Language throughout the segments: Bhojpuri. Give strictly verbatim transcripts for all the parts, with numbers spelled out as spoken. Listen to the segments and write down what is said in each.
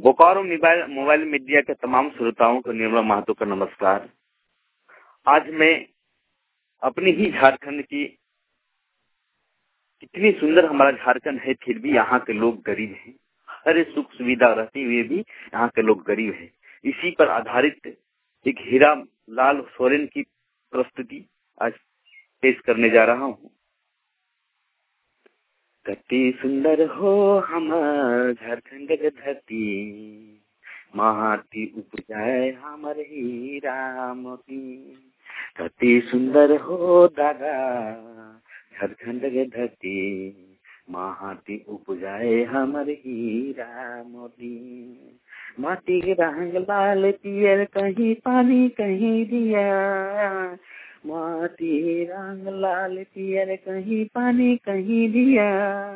बोकारो मोबाइल मोबाइल मीडिया के तमाम श्रोताओं को निर्मला महतो का नमस्कार। आज मैं अपनी ही झारखंड की, कितनी सुंदर हमारा झारखंड है, फिर भी यहाँ के लोग गरीब हैं। हर सुख सुविधा रहते हुए भी यहाँ के लोग गरीब हैं। इसी पर आधारित एक हीरा लाल सोरेन की प्रस्तुति आज पेश करने जा रहा हूँ। कति सुंदर हो हमार झारखंड के धरती, माटी उपजाए हमार हीरा मोती। कति सुंदर हो दादा झारखंड के धरती, माटी उपजाए हमार हीरा मोती। माटी के रंग लाल पियर, कहीं पानी कहीं दिया। माटी रंग लाल पियर, कहीं पानी कहीं दिया।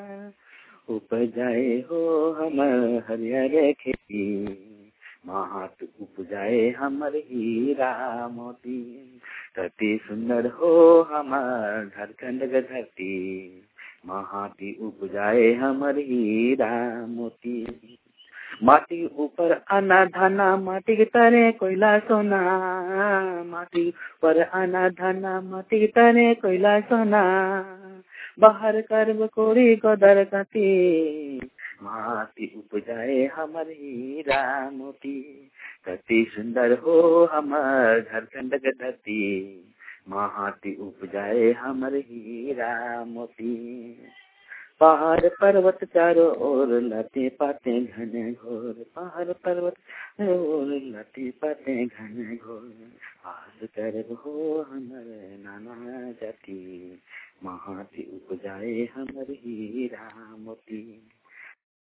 उपजाए हो हमर हरियर खेती, माट उपजाए हमर हीरा मोती। कति सुंदर हो हमार झारखंड के धरती, माटी उपजाए हमर हीरा मोती। माटी ऊपर आना धाना, माटी के तरे कोयला सोना। माटी पर आना धाना, माटी के तरे कोयला सोना। बाहर कर्ब कोरी गदर कती, माटी उपजाए हमर हीरा मोती। कति सुंदर हो हमार झारखंड के धरती, माटी उपजाए हमर हीरा मोती। पहाड़ पर्वत चारों ओर लते पाते घने घोर। पहाड़ पर्वत ओर लते पाते घने घोर। आज गर्व हो हमर नाना जाति, माटी उपजाए हमर हीरा मोती।